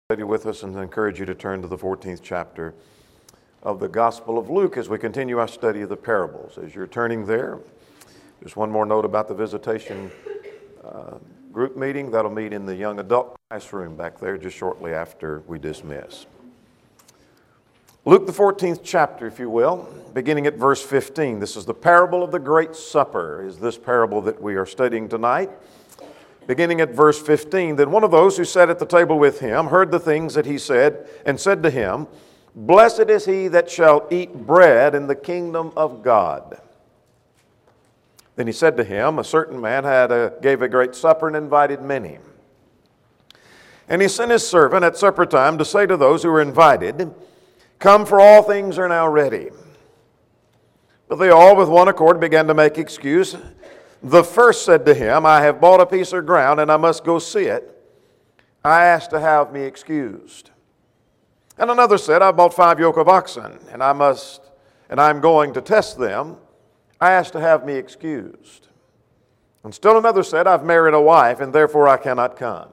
Study with us and encourage you to turn to the 14th chapter of the Gospel of Luke as we continue our study of the parables. As you're turning there, just one more note about the visitation group meeting. That'll meet in the young adult classroom back there just shortly after we dismiss. Luke the 14th chapter, if you will, beginning at verse 15. This is the parable of the Great Supper, is this parable that we are studying tonight. Beginning at verse 15, then one of those who sat at the table with him heard the things that he said, and said to him, Blessed is he that shall eat bread in the kingdom of God. Then he said to him, A certain man gave a great supper and invited many. And he sent his servant at supper time to say to those who were invited, Come, for all things are now ready. But they all with one accord began to make excuse. The first said to him, I have bought a piece of ground, and I must go see it. I ask to have me excused. And another said, I bought 5 yoke of oxen, and I'm going to test them. I ask to have me excused. And still another said, I've married a wife, and therefore I cannot come.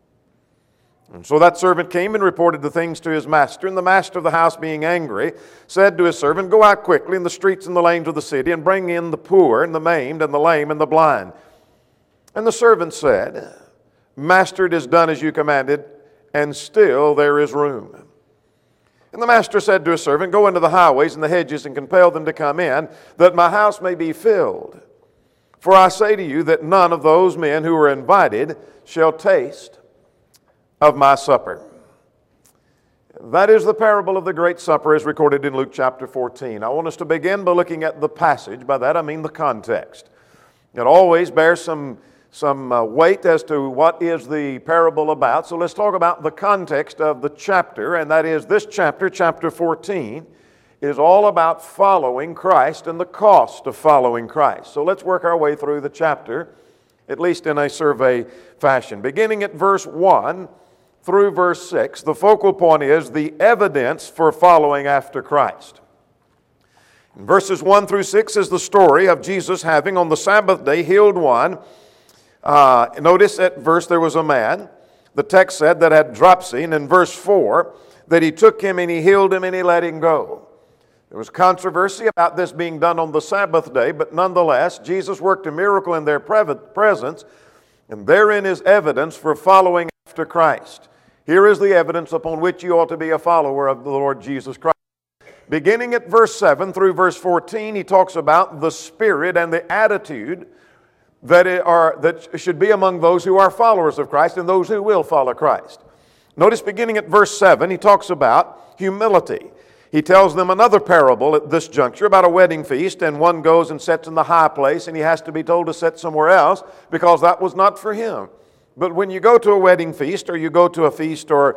And so that servant came and reported the things to his master. And the master of the house, being angry, said to his servant, Go out quickly in the streets and the lanes of the city, and bring in the poor, and the maimed, and the lame, and the blind. And the servant said, Master, it is done as you commanded, and still there is room. And the master said to his servant, Go into the highways and the hedges, and compel them to come in, that my house may be filled. For I say to you that none of those men who are invited shall taste of my supper. That is the parable of the Great Supper as recorded in Luke chapter 14. I want us to begin by looking at the passage. By that I mean the context. It always bears some weight as to what is the parable about. So let's talk about the context of the chapter, and that is this chapter, chapter 14, is all about following Christ and the cost of following Christ. So let's work our way through the chapter, at least in a survey fashion. Beginning at verse 1 through verse 6, the focal point is the evidence for following after Christ. In verses 1 through 6 is the story of Jesus having on the Sabbath day healed one. Notice at verse there was a man, the text said, that had dropsy, and in verse 4 that he took him and he healed him and he let him go. There was controversy about this being done on the Sabbath day, but nonetheless, Jesus worked a miracle in their presence, and therein is evidence for following after Christ. Here is the evidence upon which you ought to be a follower of the Lord Jesus Christ. Beginning at verse 7 through verse 14, he talks about the spirit and the attitude that should be among those who are followers of Christ and those who will follow Christ. Notice beginning at verse 7, he talks about humility. He tells them another parable at this juncture about a wedding feast, and one goes and sits in the high place, and he has to be told to sit somewhere else because that was not for him. But when you go to a wedding feast, or you go to a feast or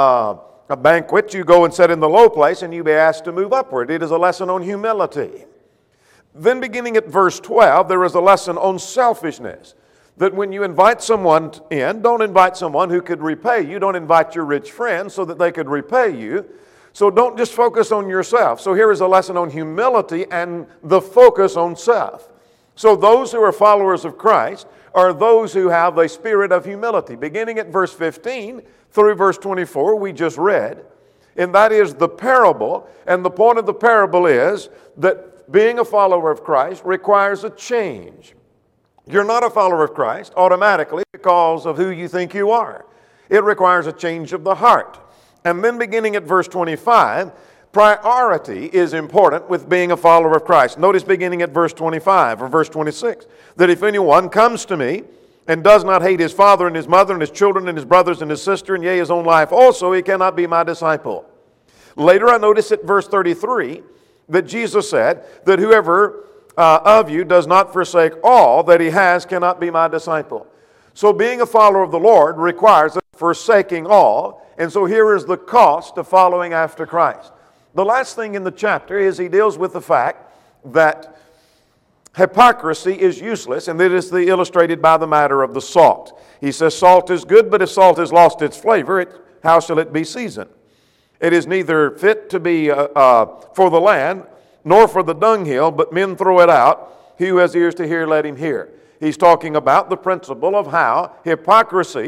a banquet, you go and sit in the low place, and you be asked to move upward. It is a lesson on humility. Then beginning at verse 12, there is a lesson on selfishness. That when you invite someone in, don't invite someone who could repay you. Don't invite your rich friends so that they could repay you. So don't just focus on yourself. So here is a lesson on humility and the focus on self. So those who are followers of Christ are those who have a spirit of humility. Beginning at verse 15 through verse 24, we just read. And that is the parable. And the point of the parable is that being a follower of Christ requires a change. You're not a follower of Christ automatically because of who you think you are. It requires a change of the heart. And then beginning at verse 25, priority is important with being a follower of Christ. Notice beginning at verse 25 or verse 26, that if anyone comes to me and does not hate his father and his mother and his children and his brothers and his sister, and yea, his own life also, he cannot be my disciple. Later I notice at verse 33 that Jesus said that whoever of you does not forsake all that he has cannot be my disciple. So being a follower of the Lord requires forsaking all. And so here is the cost of following after Christ. The last thing in the chapter is he deals with the fact that hypocrisy is useless, and that is illustrated by the matter of the salt. He says salt is good, but if salt has lost its flavor, how shall it be seasoned? It is neither fit to be for the land, nor for the dunghill, but men throw it out. He who has ears to hear, let him hear. He's talking about the principle of how hypocrisy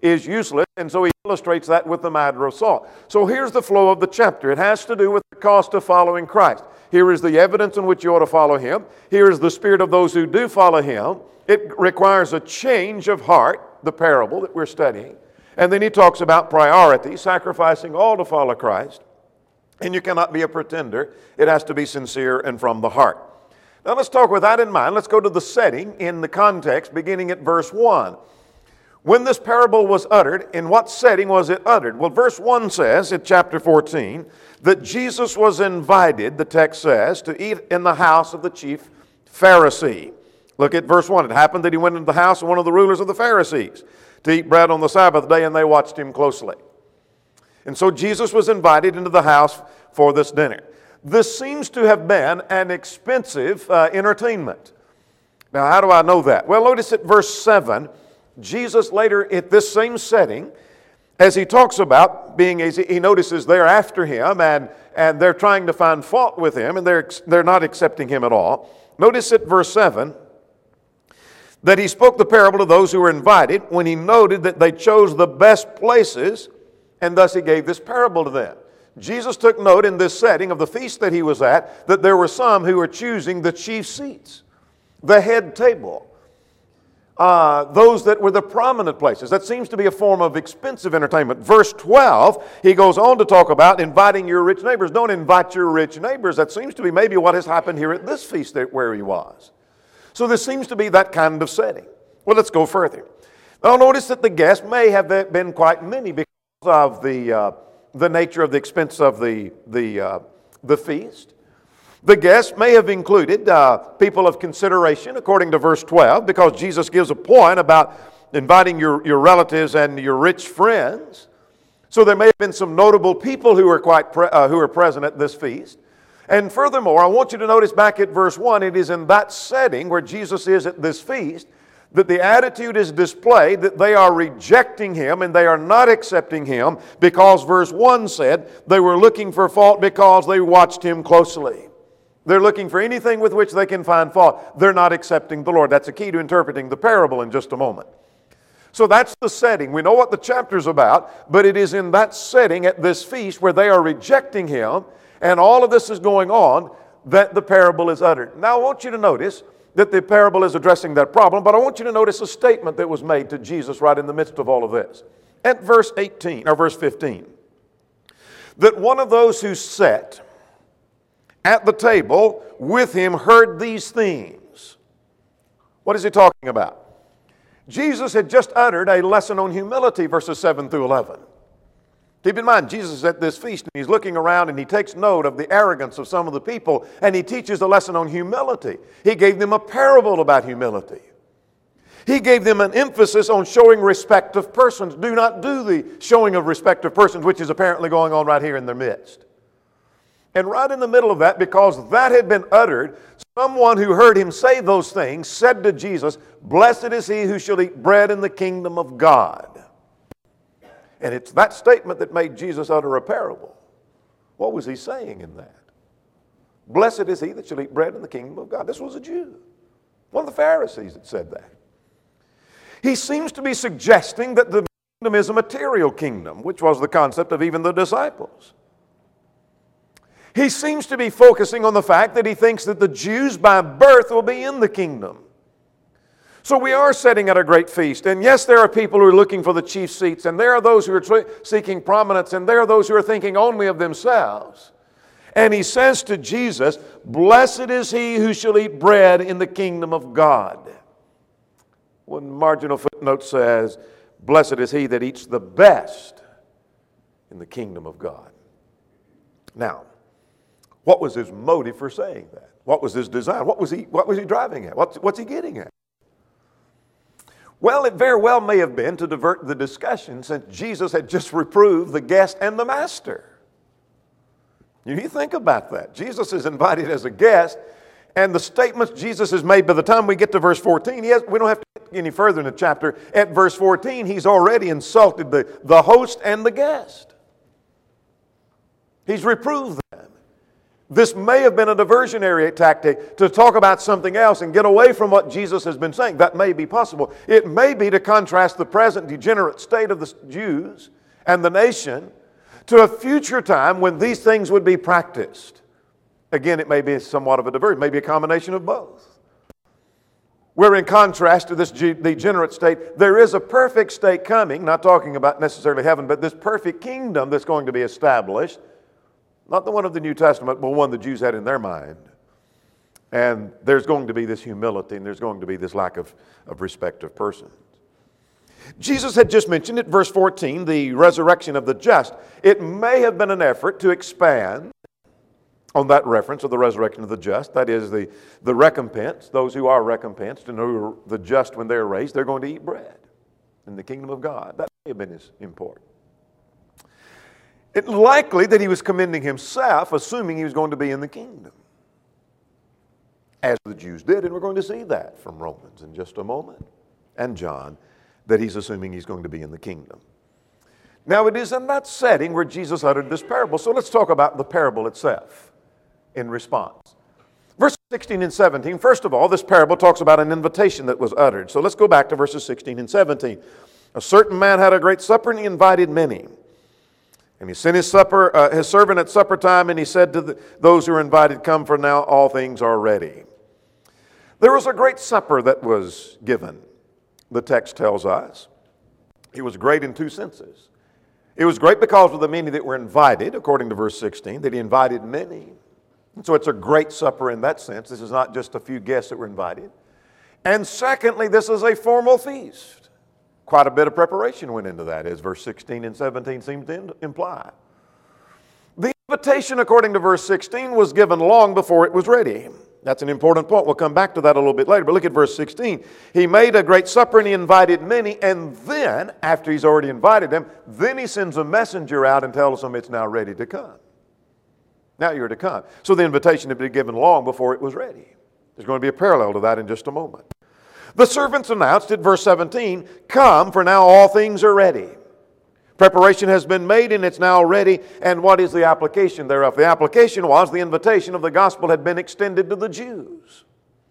is useless, and so he illustrates that with the matter of salt. So here's the flow of the chapter. It has to do with the cost of following Christ. Here is the evidence in which you ought to follow him. Here is the spirit of those who do follow him. It requires a change of heart, the parable that we're studying. And then he talks about priority, sacrificing all to follow Christ. And you cannot be a pretender. It has to be sincere and from the heart. Now let's talk with that in mind. Let's go to the setting in the context, beginning at verse 1. When this parable was uttered, in what setting was it uttered? Well, verse 1 says in chapter 14 that Jesus was invited, the text says, to eat in the house of the chief Pharisee. Look at verse 1. It happened that he went into the house of one of the rulers of the Pharisees to eat bread on the Sabbath day, and they watched him closely. And so Jesus was invited into the house for this dinner. This seems to have been an expensive entertainment. Now, how do I know that? Well, notice at verse 7, Jesus later at this same setting, as he talks about being, he notices they're after him and they're trying to find fault with him, and they're not accepting him at all. Notice at verse 7 that he spoke the parable to those who were invited when he noted that they chose the best places, and thus he gave this parable to them. Jesus took note in this setting of the feast that he was at that there were some who were choosing the chief seats, the head table, those that were the prominent places. That seems to be a form of expensive entertainment. Verse 12, he goes on to talk about inviting your rich neighbors. Don't invite your rich neighbors. That seems to be maybe what has happened here at this feast where he was. So this seems to be that kind of setting. Well, let's go further. Now notice that the guests may have been quite many because of the nature of the expense of the feast. The guests may have included people of consideration, according to verse 12, because Jesus gives a point about inviting your relatives and your rich friends. So there may have been some notable people who were who were present at this feast. And furthermore, I want you to notice back at verse 1, it is in that setting where Jesus is at this feast that the attitude is displayed that they are rejecting him and they are not accepting him because verse 1 said they were looking for fault because they watched him closely. They're looking for anything with which they can find fault. They're not accepting the Lord. That's a key to interpreting the parable in just a moment. So that's the setting. We know what the chapter's about, but it is in that setting at this feast where they are rejecting him and all of this is going on that the parable is uttered. Now I want you to notice that the parable is addressing that problem, but I want you to notice a statement that was made to Jesus right in the midst of all of this. At verse 15, that one of those who sat at the table with him heard these things. What is he talking about? Jesus had just uttered a lesson on humility, verses 7 through 11. Keep in mind, Jesus is at this feast and he's looking around and he takes note of the arrogance of some of the people and he teaches a lesson on humility. He gave them a parable about humility. He gave them an emphasis on showing respect of persons. Do not do the showing of respect of persons, which is apparently going on right here in their midst. And right in the middle of that, because that had been uttered, someone who heard him say those things said to Jesus, "Blessed is he who shall eat bread in the kingdom of God." And it's that statement that made Jesus utter a parable. What was he saying in that? Blessed is he that shall eat bread in the kingdom of God. This was a Jew. One of the Pharisees that said that. He seems to be suggesting that the kingdom is a material kingdom, which was the concept of even the disciples. He seems to be focusing on the fact that he thinks that the Jews by birth will be in the kingdom. So we are sitting at a great feast, and yes, there are people who are looking for the chief seats, and there are those who are seeking prominence, and there are those who are thinking only of themselves. And he says to Jesus, "Blessed is he who shall eat bread in the kingdom of God." One marginal footnote says, "Blessed is he that eats the best in the kingdom of God." Now, what was his motive for saying that? What was his design? What was he driving at? What's he getting at? Well, it very well may have been to divert the discussion since Jesus had just reproved the guest and the master. You think about that. Jesus is invited as a guest, and the statements Jesus has made by the time we get to verse 14, we don't have to get any further in the chapter. At verse 14, he's already insulted the host and the guest. He's reproved them. This may have been a diversionary tactic to talk about something else and get away from what Jesus has been saying. That may be possible. It may be to contrast the present degenerate state of the Jews and the nation to a future time when these things would be practiced. Again, it may be somewhat of a diversion, maybe a combination of both. Where in contrast to this degenerate state, there is a perfect state coming, not talking about necessarily heaven, but this perfect kingdom that's going to be established. Not the one of the New Testament, but one the Jews had in their mind. And there's going to be this humility, and there's going to be this lack of respect of persons. Jesus had just mentioned it, verse 14, the resurrection of the just. It may have been an effort to expand on that reference of the resurrection of the just. That is the recompense, those who are recompensed and who are the just when they're raised, they're going to eat bread in the kingdom of God. That may have been his import. It's likely that he was commending himself, assuming he was going to be in the kingdom, as the Jews did, and we're going to see that from Romans in just a moment, and John, that he's assuming he's going to be in the kingdom. Now, it is in that setting where Jesus uttered this parable. So let's talk about the parable itself in response. Verses 16 and 17, first of all, this parable talks about an invitation that was uttered. So let's go back to verses 16 and 17. A certain man had a great supper, and he invited many. And he sent his servant at supper time, and he said to those who were invited, "Come, for now all things are ready." There was a great supper that was given, the text tells us. It was great in two senses. It was great because of the many that were invited, according to verse 16, that he invited many. And so it's a great supper in that sense. This is not just a few guests that were invited. And secondly, this is a formal feast. Quite a bit of preparation went into that, as verse 16 and 17 seem to imply. The invitation, according to verse 16, was given long before it was ready. That's an important point. We'll come back to that a little bit later. But look at verse 16. He made a great supper and he invited many. And then, after he's already invited them, then he sends a messenger out and tells them it's now ready to come. Now you're to come. So the invitation had been given long before it was ready. There's going to be a parallel to that in just a moment. The servants announced at verse 17, "Come, for now all things are ready." Preparation has been made and it's now ready. And what is the application thereof? The application was the invitation of the gospel had been extended to the Jews.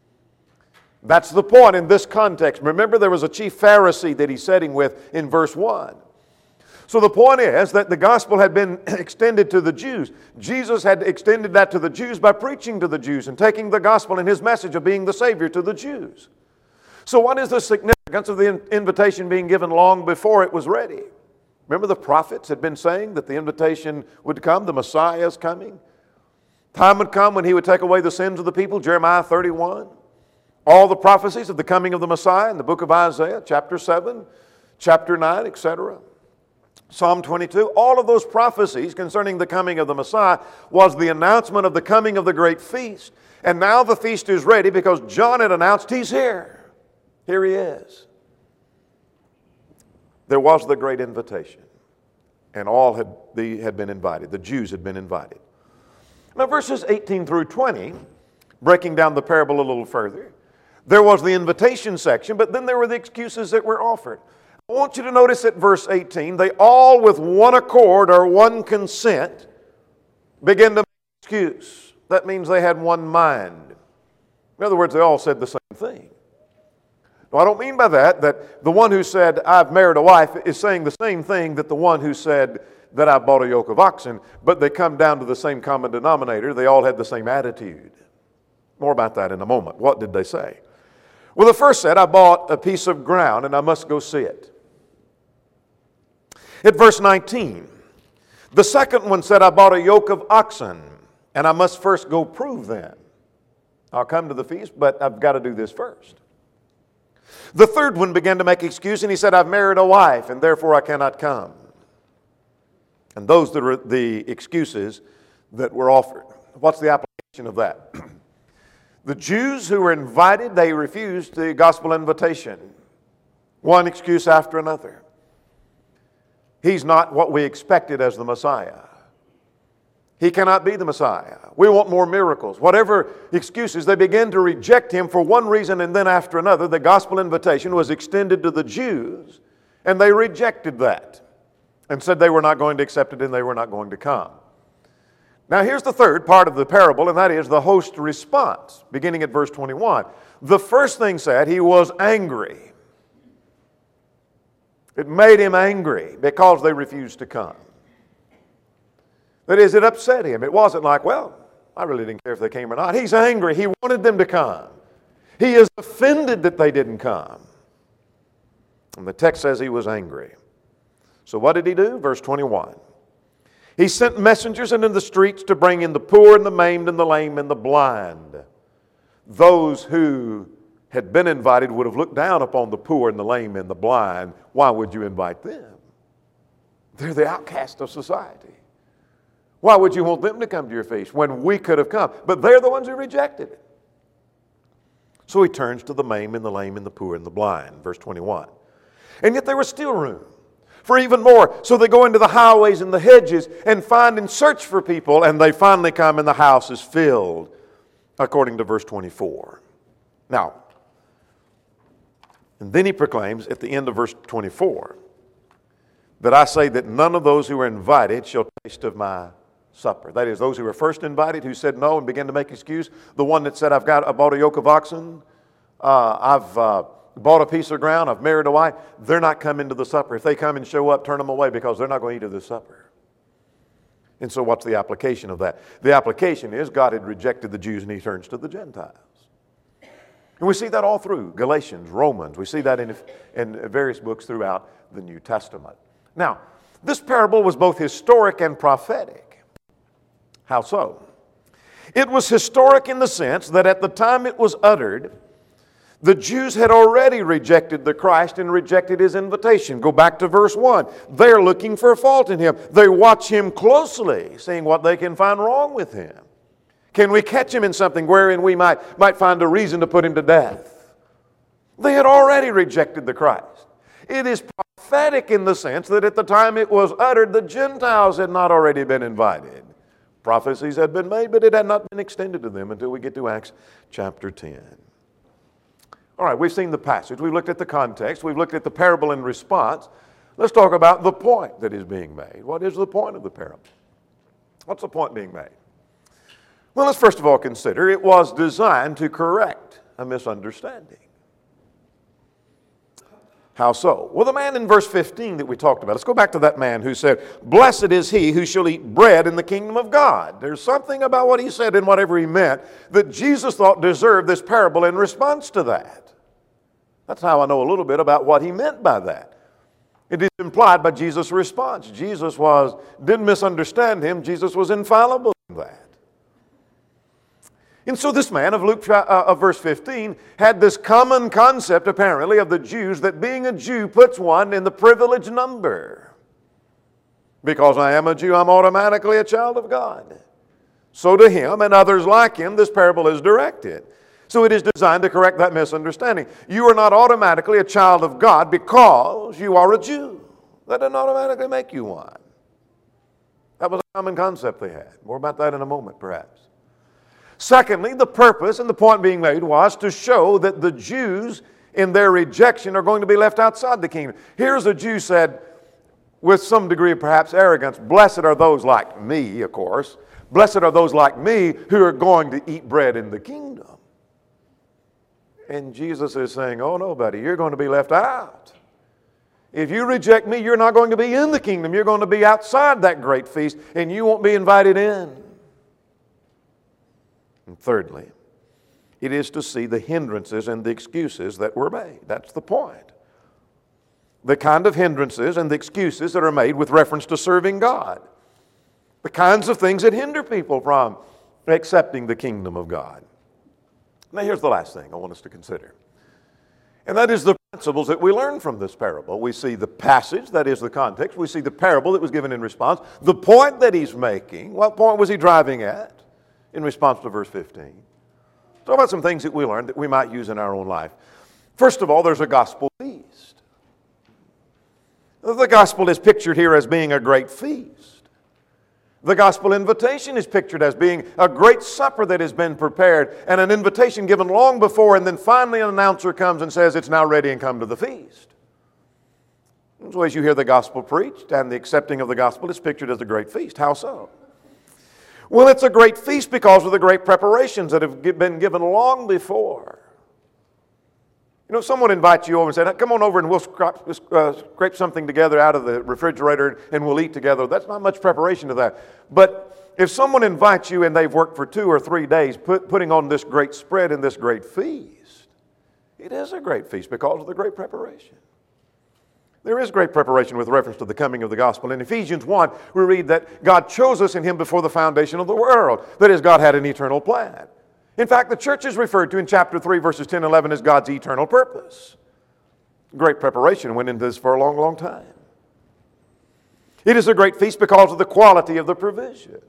That's the point in this context. Remember, there was a chief Pharisee that he's sitting with in verse 1. So the point is that the gospel had been extended to the Jews. Jesus had extended that to the Jews by preaching to the Jews and taking the gospel and his message of being the Savior to the Jews. So what is the significance of the invitation being given long before it was ready? Remember, the prophets had been saying that the invitation would come, the Messiah is coming. Time would come when he would take away the sins of the people, Jeremiah 31. All the prophecies of the coming of the Messiah in the book of Isaiah, chapter 7, chapter 9, etc. Psalm 22, all of those prophecies concerning the coming of the Messiah was the announcement of the coming of the great feast. And now the feast is ready because John had announced he's here. Here he is. There was the great invitation, and all had been invited. The Jews had been invited. Now, verses 18 through 20, breaking down the parable a little further, there was the invitation section, but then there were the excuses that were offered. I want you to notice at verse 18, they all with one accord or one consent began to make excuse. That means they had one mind. In other words, they all said the same thing. Now, I don't mean by that the one who said, "I've married a wife," is saying the same thing that the one who said that I bought a yoke of oxen, but they come down to the same common denominator. They all had the same attitude. More about that in a moment. What did they say? Well, the first said, "I bought a piece of ground and I must go see it." At verse 19, the second one said, "I bought a yoke of oxen and I must first go prove them. I'll come to the feast, but I've got to do this first." The third one began to make excuse, and he said, "I've married a wife, and therefore I cannot come." And those were the excuses that were offered. What's the application of that? The Jews who were invited, they refused the gospel invitation. One excuse after another. He's not what we expected as the Messiah. He cannot be the Messiah. We want more miracles. Whatever excuses, they began to reject him for one reason and then after another. The gospel invitation was extended to the Jews, and they rejected that and said they were not going to accept it and they were not going to come. Now here's the third part of the parable, and that is the host response, beginning at verse 21. The first thing said, he was angry. It made him angry because they refused to come. That is, it upset him. It wasn't like, well, I really didn't care if they came or not. He's angry. He wanted them to come. He is offended that they didn't come. And the text says he was angry. So what did he do? Verse 21. He sent messengers into the streets to bring in the poor and the maimed and the lame and the blind. Those who had been invited would have looked down upon the poor and the lame and the blind. Why would you invite them? They're the outcast of society. Why would you want them to come to your feast when we could have come? But they're the ones who rejected it. So he turns to the maimed and the lame and the poor and the blind. Verse 21. And yet there was still room for even more. So they go into the highways and the hedges and find and search for people, and they finally come and the house is filled, according to verse 24. Now, and then he proclaims at the end of verse 24 that I say that none of those who are invited shall taste of my supper. That is, those who were first invited who said no and began to make excuse. The one that said, I bought a yoke of oxen, I've bought a piece of ground, I've married a wife. They're not coming to the supper. If they come and show up, turn them away because they're not going to eat of the supper. And so what's the application of that? The application is God had rejected the Jews and he turns to the Gentiles. And we see that all through Galatians, Romans. We see that in various books throughout the New Testament. Now, this parable was both historic and prophetic. How so? It was historic in the sense that at the time it was uttered, the Jews had already rejected the Christ and rejected his invitation. Go back to verse 1. They're looking for fault in him. They watch him closely, seeing what they can find wrong with him. Can we catch him in something wherein we might find a reason to put him to death? They had already rejected the Christ. It is prophetic in the sense that at the time it was uttered, the Gentiles had not already been invited. Prophecies had been made, but it had not been extended to them until we get to Acts chapter 10. All right, we've seen the passage. We've looked at the context. We've looked at the parable in response. Let's talk about the point that is being made. What is the point of the parable? What's the point being made? Well, let's first of all consider it was designed to correct a misunderstanding. How so? Well, the man in verse 15 that we talked about, let's go back to that man who said, "Blessed is he who shall eat bread in the kingdom of God." There's something about what he said and whatever he meant that Jesus thought deserved this parable in response to that. That's how I know a little bit about what he meant by that. It is implied by Jesus' response. Jesus didn't misunderstand him. Jesus was infallible in that. And so this man of Luke of verse 15 had this common concept apparently of the Jews that being a Jew puts one in the privileged number. Because I am a Jew, I'm automatically a child of God. So to him and others like him, this parable is directed. So it is designed to correct that misunderstanding. You are not automatically a child of God because you are a Jew. That doesn't automatically make you one. That was a common concept they had. More about that in a moment, perhaps. Secondly, the purpose and the point being made was to show that the Jews in their rejection are going to be left outside the kingdom. Here's a Jew said, with some degree of perhaps arrogance, "Blessed are those like me," of course. "Blessed are those like me who are going to eat bread in the kingdom." And Jesus is saying, "Oh no, buddy, you're going to be left out. If you reject me, you're not going to be in the kingdom. You're going to be outside that great feast, and you won't be invited in." And thirdly, it is to see the hindrances and the excuses that were made. That's the point. The kind of hindrances and the excuses that are made with reference to serving God. The kinds of things that hinder people from accepting the kingdom of God. Now here's the last thing I want us to consider. And that is the principles that we learn from this parable. We see the passage, that is the context. We see the parable that was given in response. The point that he's making. What point was he driving at in response to verse 15? Talk about some things that we learned that we might use in our own life. First of all, there's a gospel feast. The gospel is pictured here as being a great feast. The gospel invitation is pictured as being a great supper that has been prepared and an invitation given long before, and then finally an announcer comes and says it's now ready and come to the feast. So as you hear the gospel preached and the accepting of the gospel is pictured as a great feast. How so? Well, it's a great feast because of the great preparations that have been given long before. You know, someone invites you over and says, come on over and we'll scrape something together out of the refrigerator and we'll eat together. That's not much preparation to that. But if someone invites you and they've worked for 2 or 3 days putting on this great spread and this great feast, it is a great feast because of the great preparation. There is great preparation with reference to the coming of the gospel. In Ephesians 1, we read that God chose us in Him before the foundation of the world. That is, God had an eternal plan. In fact, the church is referred to in chapter 3, verses 10 and 11 as God's eternal purpose. Great preparation went into this for a long, long time. It is a great feast because of the quality of the provisions.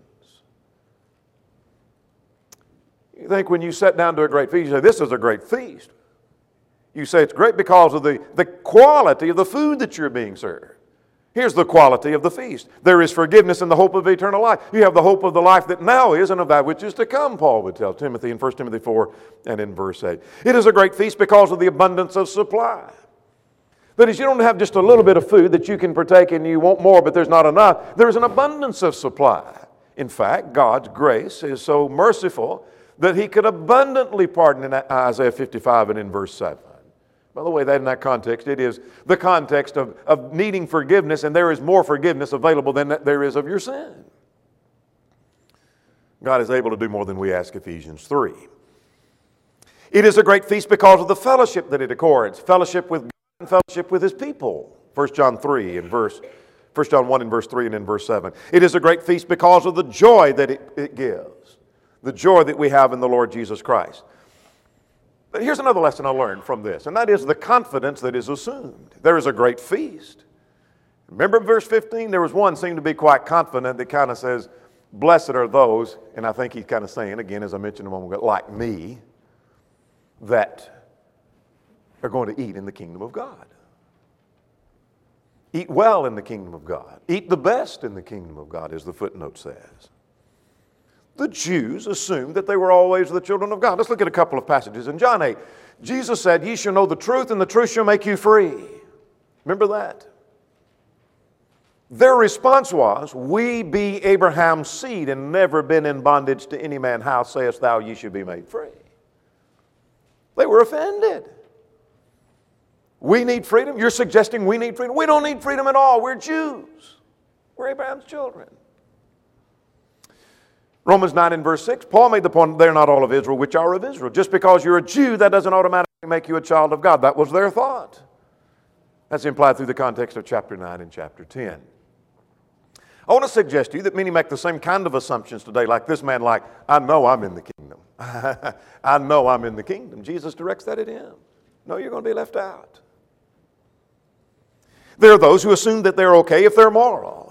You think when you sit down to a great feast, you say, this is a great feast. You say it's great because of the quality of the food that you're being served. Here's the quality of the feast. There is forgiveness and the hope of eternal life. You have the hope of the life that now is and of that which is to come, Paul would tell Timothy in 1 Timothy 4 and in verse 8. It is a great feast because of the abundance of supply. That is, you don't have just a little bit of food that you can partake and you want more, but there's not enough. There is an abundance of supply. In fact, God's grace is so merciful that He could abundantly pardon in Isaiah 55 and in verse 7. By the way, that in that context, it is the context of needing forgiveness, and there is more forgiveness available than there is of your sin. God is able to do more than we ask, Ephesians 3. It is a great feast because of the fellowship that it accords, fellowship with God and fellowship with His people. 1 John 1 in verse 3 and in verse 7. It is a great feast because of the joy that it gives, the joy that we have in the Lord Jesus Christ. But here's another lesson I learned from this, and that is the confidence that is assumed. There is a great feast. Remember verse 15? There was one seemed to be quite confident that kind of says, blessed are those, and I think he's kind of saying, again, as I mentioned a moment ago, like me, that are going to eat in the kingdom of God. Eat well in the kingdom of God. Eat the best in the kingdom of God, as the footnote says. The Jews assumed that they were always the children of God. Let's look at a couple of passages. In John 8, Jesus said, ye shall know the truth, and the truth shall make you free. Remember that? Their response was, we be Abraham's seed and never been in bondage to any man. How sayest thou ye should be made free? They were offended. We need freedom? You're suggesting we need freedom? We don't need freedom at all. We're Jews. We're Abraham's children. Romans 9 and verse 6, Paul made the point, they're not all of Israel which are of Israel. Just because you're a Jew, that doesn't automatically make you a child of God. That was their thought. That's implied through the context of chapter 9 and chapter 10. I want to suggest to you that many make the same kind of assumptions today, like this man, like, I know I'm in the kingdom. I know I'm in the kingdom. Jesus directs that at him. No, you're going to be left out. There are those who assume that they're okay if they're moral.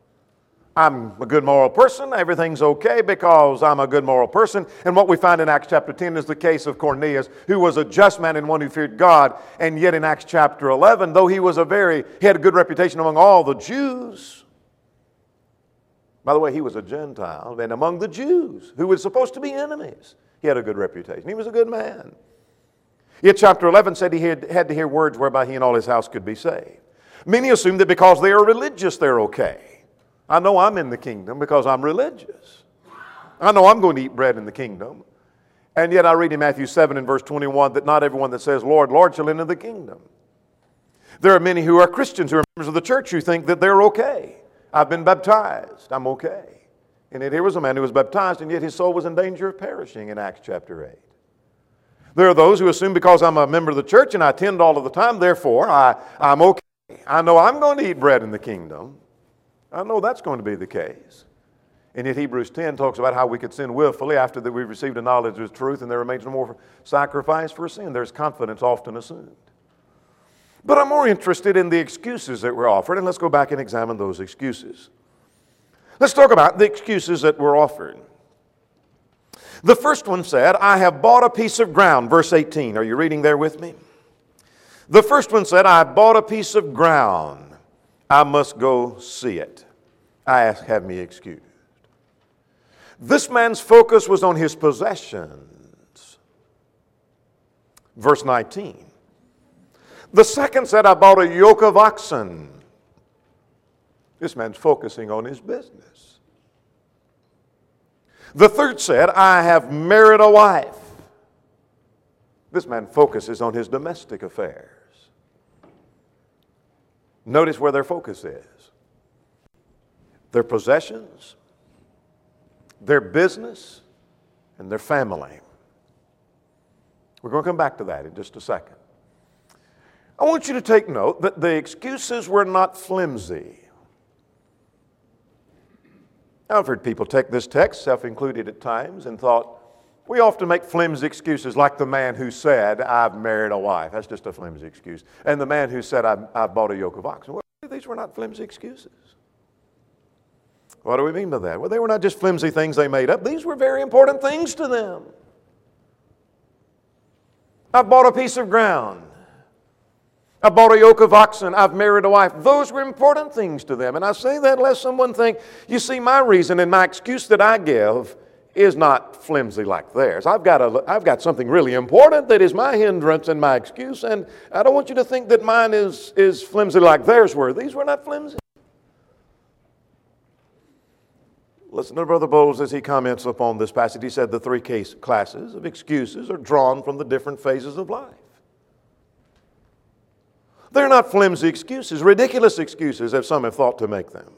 I'm a good moral person. Everything's okay because I'm a good moral person. And what we find in Acts chapter 10 is the case of Cornelius, who was a just man and one who feared God. And yet in Acts chapter 11, though he had a good reputation among all the Jews. By the way, he was a Gentile. And among the Jews, who were supposed to be enemies, he had a good reputation. He was a good man. Yet chapter 11 said he had to hear words whereby he and all his house could be saved. Many assume that because they are religious, they're okay. I know I'm in the kingdom because I'm religious. I know I'm going to eat bread in the kingdom. And yet I read in Matthew 7 and verse 21 that not everyone that says, Lord, Lord, shall enter the kingdom. There are many who are Christians, who are members of the church, who think that they're okay. I've been baptized. I'm okay. And yet here was a man who was baptized, and yet his soul was in danger of perishing in Acts chapter 8. There are those who assume because I'm a member of the church and I attend all of the time, therefore I'm okay. I know I'm going to eat bread in the kingdom. I know that's going to be the case. And yet Hebrews 10 talks about how we could sin willfully after that we've received a knowledge of truth and there remains no more sacrifice for sin. There's confidence often assumed. But I'm more interested in the excuses that were offered, and let's go back and examine those excuses. Let's talk about the excuses that were offered. The first one said, I have bought a piece of ground. Verse 18. Are you reading there with me? The first one said, I have bought a piece of ground. I must go see it. Have me excused. This man's focus was on his possessions. Verse 19. The second said, I bought a yoke of oxen. This man's focusing on his business. The third said, I have married a wife. This man focuses on his domestic affairs. Notice where their focus is. Their possessions, their business, and their family. We're going to come back to that in just a second. I want you to take note that the excuses were not flimsy. I've heard people take this text, self-included at times, and thought, we often make flimsy excuses like the man who said, I've married a wife. That's just a flimsy excuse. And the man who said, I've bought a yoke of oxen. Well, these were not flimsy excuses. What do we mean by that? Well, they were not just flimsy things they made up. These were very important things to them. I've bought a piece of ground. I bought a yoke of oxen. I've married a wife. Those were important things to them. And I say that lest someone think, you see, my reason and my excuse that I give is not flimsy like theirs. I've got something really important that is my hindrance and my excuse, and I don't want you to think that mine is flimsy like theirs were. These were not flimsy. Listen to Brother Bowles as he comments upon this passage. He said the three classes of excuses are drawn from the different phases of life. They're not flimsy excuses, ridiculous excuses, as some have thought to make them.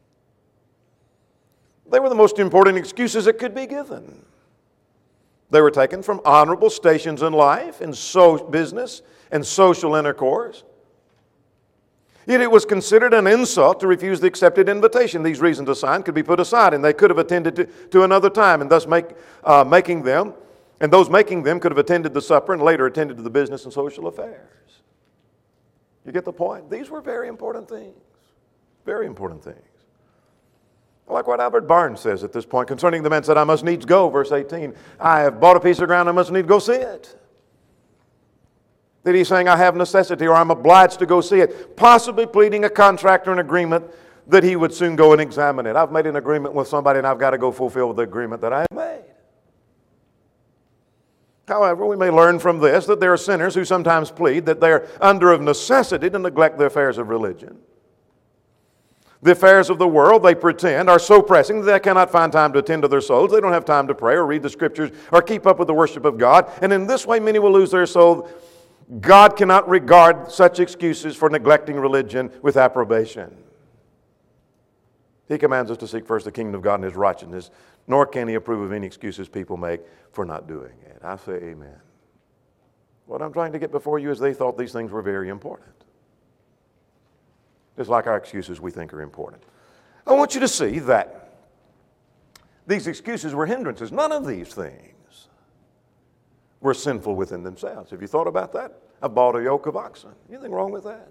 They were the most important excuses that could be given. They were taken from honorable stations in life, in business, and social intercourse. Yet it was considered an insult to refuse the accepted invitation. These reasons assigned could be put aside, and they could have attended to another time, and thus making them could have attended the supper and later attended to the business and social affairs. You get the point? These were very important things. Very important things. I like what Albert Barnes says at this point concerning the man said, I must needs go, verse 18. I have bought a piece of ground, I must needs go see it. That he's saying, I have necessity or I'm obliged to go see it, possibly pleading a contract or an agreement that he would soon go and examine it. I've made an agreement with somebody and I've got to go fulfill the agreement that I have made. However, we may learn from this that there are sinners who sometimes plead that they're under of necessity to neglect the affairs of religion. The affairs of the world, they pretend, are so pressing that they cannot find time to attend to their souls. They don't have time to pray or read the Scriptures or keep up with the worship of God. And in this way, many will lose their soul. God cannot regard such excuses for neglecting religion with approbation. He commands us to seek first the kingdom of God and His righteousness, nor can He approve of any excuses people make for not doing it. I say amen. What I'm trying to get before you is they thought these things were very important. Just like our excuses we think are important. I want you to see that these excuses were hindrances. None of these things were sinful within themselves. Have you thought about that? I bought a yoke of oxen. Anything wrong with that?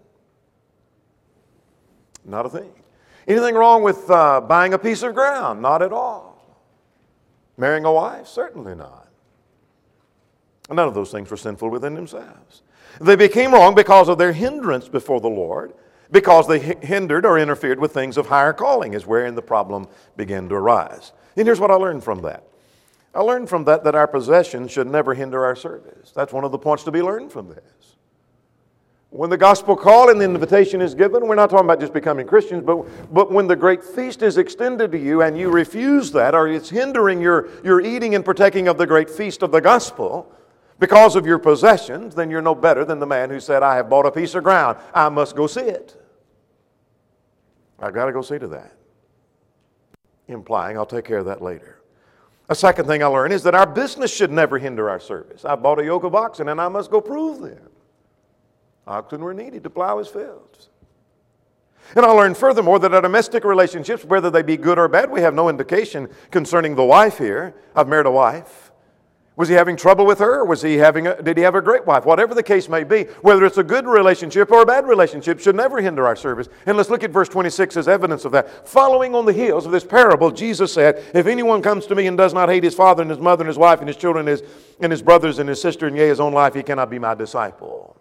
Not a thing. Anything wrong with buying a piece of ground? Not at all. Marrying a wife? Certainly not. None of those things were sinful within themselves. They became wrong because of their hindrance before the Lord, because they hindered or interfered with things of higher calling, is wherein the problem began to arise. And here's what I learned from that. I learned from that our possessions should never hinder our service. That's one of the points to be learned from this. When the gospel call and the invitation is given, we're not talking about just becoming Christians, but when the great feast is extended to you and you refuse that, or it's hindering your eating and partaking of the great feast of the gospel because of your possessions, then you're no better than the man who said, I have bought a piece of ground. I must go see it. I've got to go see to that. Implying I'll take care of that later. A second thing I learned is that our business should never hinder our service. I bought a yoke of oxen and I must go prove them. Oxen were needed to plow his fields. And I learned furthermore that our domestic relationships, whether they be good or bad, we have no indication concerning the wife here. I've married a wife. Was he having trouble with her? Or did he have a great wife? Whatever the case may be, whether it's a good relationship or a bad relationship, should never hinder our service. And let's look at verse 26 as evidence of that. Following on the heels of this parable, Jesus said, if anyone comes to me and does not hate his father and his mother and his wife and his children and his brothers and his sister and yea, his own life, he cannot be my disciple.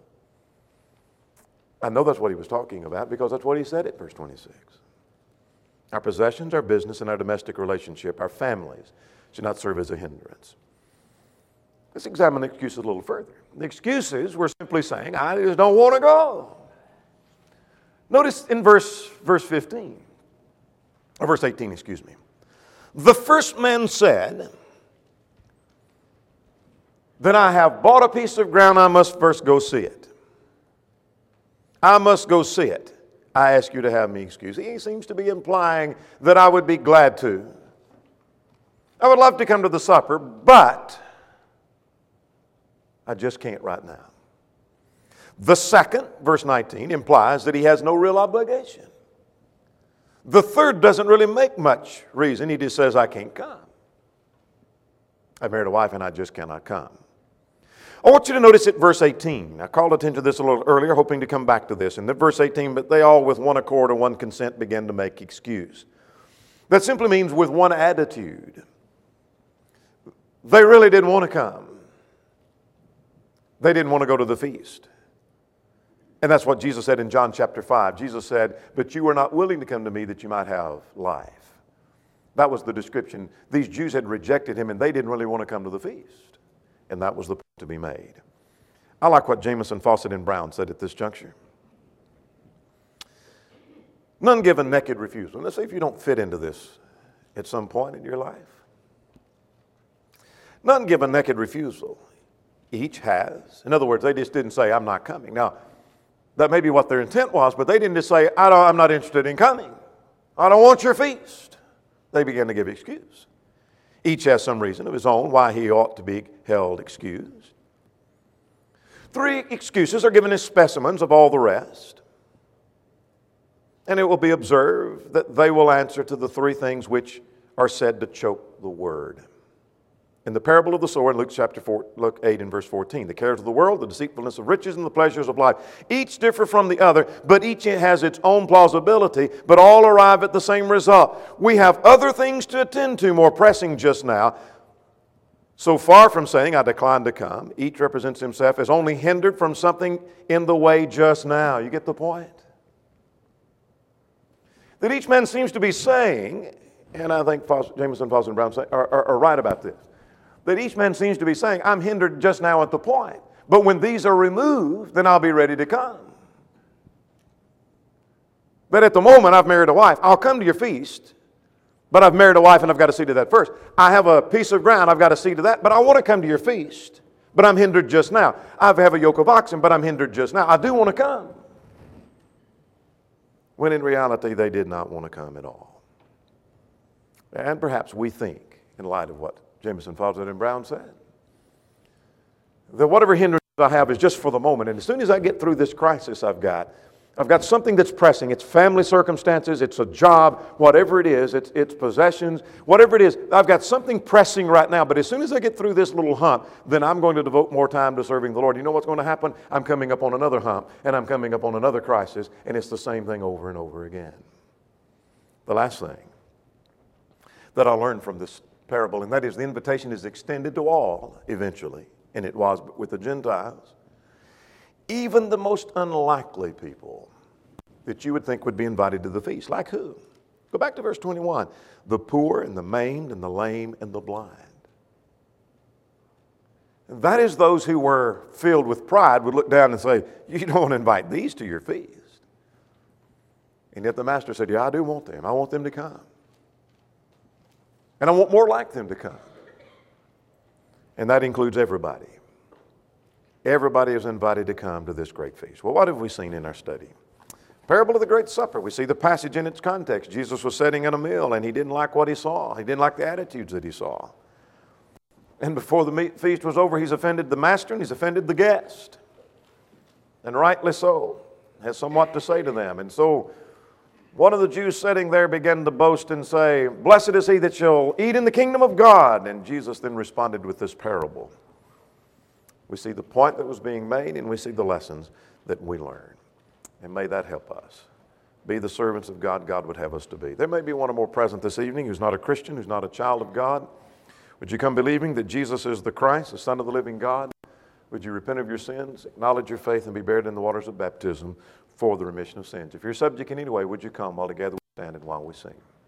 I know that's what he was talking about because that's what he said at verse 26. Our possessions, our business, and our domestic relationship, our families, should not serve as a hindrance. Let's examine the excuses a little further. The excuses were simply saying, I just don't want to go. Notice in verse 15, or verse 18, excuse me. The first man said, "Then I have bought a piece of ground, I must first go see it. I must go see it. I ask you to have me excused." He seems to be implying that I would be glad to. I would love to come to the supper, but I just can't right now. The second, verse 19, implies that he has no real obligation. The third doesn't really make much reason. He just says, "I can't come. I married a wife and I just cannot come." I want you to notice at verse 18. I called attention to this a little earlier, hoping to come back to this. And then verse 18, "But they all with one accord or one consent began to make excuse." That simply means with one attitude. They really didn't want to come. They didn't want to go to the feast. And that's what Jesus said in John chapter 5. Jesus said, "But you were not willing to come to me that you might have life." That was the description. These Jews had rejected him and they didn't really want to come to the feast. And that was the point to be made. I like what Jamieson, Fausset, and Brown said at this juncture. None give a naked refusal. Let's say if you don't fit into this at some point in your life. None give a naked refusal. Each has. In other words, they just didn't say, "I'm not coming." Now, that may be what their intent was, but they didn't just say, I'm not interested in coming. I don't want your feast." They began to give excuse. Each has some reason of his own why he ought to be held excused. 3 excuses are given as specimens of all the rest. And it will be observed that they will answer to the 3 things which are said to choke the word. In the parable of the sower in Luke 8 and verse 14, the cares of the world, the deceitfulness of riches, and the pleasures of life, each differ from the other, but each has its own plausibility, but all arrive at the same result. We have other things to attend to more pressing just now. So far from saying, "I decline to come," each represents himself as only hindered from something in the way just now. You get the point? That each man seems to be saying, and I think Jamieson, Fausset, and Brown are right about this, that each man seems to be saying, "I'm hindered just now at the point, but when these are removed, then I'll be ready to come." But at the moment, I've married a wife. I'll come to your feast, but I've married a wife and I've got to see to that first. I have a piece of ground, I've got to see to that, but I want to come to your feast, but I'm hindered just now. I have a yoke of oxen, but I'm hindered just now. I do want to come. When in reality, they did not want to come at all. And perhaps we think, in light of what Jamieson, Fausset, and Brown said, that whatever hindrance I have is just for the moment. And as soon as I get through this crisis I've got something that's pressing. It's family circumstances, it's a job, whatever it is, it's possessions, whatever it is. I've got something pressing right now, but as soon as I get through this little hump, then I'm going to devote more time to serving the Lord. You know what's going to happen? I'm coming up on another hump, and I'm coming up on another crisis, and it's the same thing over and over again. The last thing that I learned from this parable, and that is the invitation is extended to all eventually, and it was with the Gentiles. Even the most unlikely people that you would think would be invited to the feast. Like who? Go back to verse 21. The poor and the maimed and the lame and the blind. That is those who were filled with pride would look down and say, "You don't want to invite these to your feast." And yet the master said, "Yeah, I do want them. I want them to come. And I want more like them to come." And that includes everybody. Everybody is invited to come to this great feast. Well, what have we seen in our study? Parable of the Great Supper. We see the passage in its context. Jesus was sitting at a meal and he didn't like what he saw. He didn't like the attitudes that he saw. And before the feast was over, he's offended the master and he's offended the guest. And rightly so. Has somewhat to say to them. And so one of the Jews sitting there began to boast and say, "Blessed is he that shall eat in the kingdom of God." And Jesus then responded with this parable. We see the point that was being made, and we see the lessons that we learn. And may that help us be the servants of God God would have us to be. There may be one or more present this evening who's not a Christian, who's not a child of God. Would you come believing that Jesus is the Christ, the Son of the living God? Would you repent of your sins, acknowledge your faith, and be buried in the waters of baptism for the remission of sins? If you're subject in any way, would you come while together we stand and while we sing?